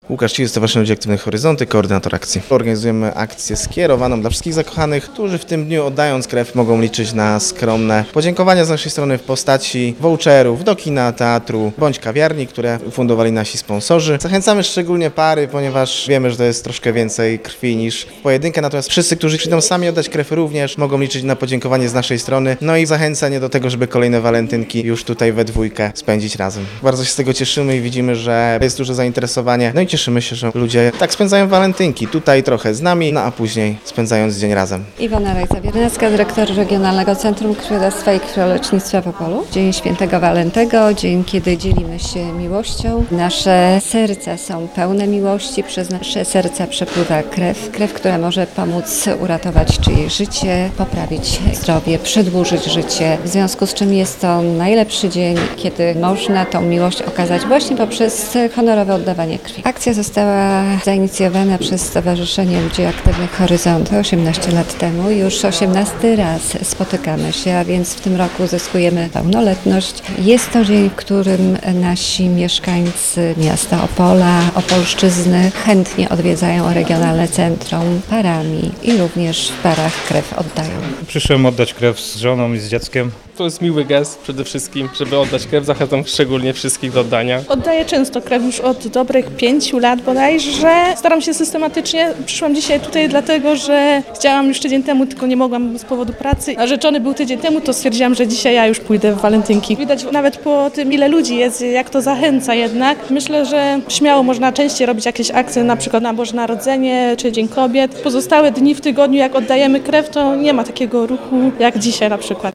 Łukasz Ciły, Stowarzyszenie Ludzi Aktywnych Horyzonty, koordynator akcji. Organizujemy akcję skierowaną dla wszystkich zakochanych, którzy w tym dniu, oddając krew, mogą liczyć na skromne podziękowania z naszej strony w postaci voucherów do kina, teatru bądź kawiarni, które ufundowali nasi sponsorzy. Zachęcamy szczególnie pary, ponieważ wiemy, że to jest troszkę więcej krwi niż w pojedynkę, natomiast wszyscy, którzy przyjdą sami oddać krew, również mogą liczyć na podziękowanie z naszej strony, no i zachęcanie do tego, żeby kolejne walentynki już tutaj we dwójkę spędzić razem. Bardzo się z tego cieszymy i widzimy, że jest duże zainteresowanie, no i cieszymy się, że ludzie tak spędzają walentynki, tutaj trochę z nami, no a później spędzając dzień razem. Iwona Rajca-Biernacka, dyrektor Regionalnego Centrum Krwiodawstwa i Krwiolecznictwa w Opolu. Dzień Świętego Walentego, dzień, kiedy dzielimy się miłością. Nasze serca są pełne miłości, przez nasze serca przepływa krew, która może pomóc uratować czyjeś życie, poprawić zdrowie, przedłużyć życie. W związku z czym jest to najlepszy dzień, kiedy można tą miłość okazać właśnie poprzez honorowe oddawanie krwi. Akcja została zainicjowana przez Stowarzyszenie Ludzi Aktywnych Horyzonty 18 lat temu. Już 18 raz spotykamy się, a więc w tym roku uzyskujemy pełnoletność. Jest to dzień, w którym nasi mieszkańcy miasta Opola, Opolszczyzny chętnie odwiedzają regionalne centrum parami i również w parach krew oddają. Przyszłem oddać krew z żoną i z dzieckiem. To jest miły gest przede wszystkim, żeby oddać krew. Zachęcam szczególnie wszystkich do oddania. Oddaję często krew już od dobrych 5 lat bodajże. Staram się systematycznie. Przyszłam dzisiaj tutaj dlatego, że chciałam już tydzień temu, tylko nie mogłam z powodu pracy. Narzeczony był tydzień temu, to stwierdziłam, że dzisiaj ja już pójdę w walentynki. Widać nawet po tym, ile ludzi jest, jak to zachęca jednak. Myślę, że śmiało można częściej robić jakieś akcje, na przykład na Boże Narodzenie czy Dzień Kobiet. Pozostałe dni w tygodniu, jak oddajemy krew, to nie ma takiego ruchu jak dzisiaj na przykład.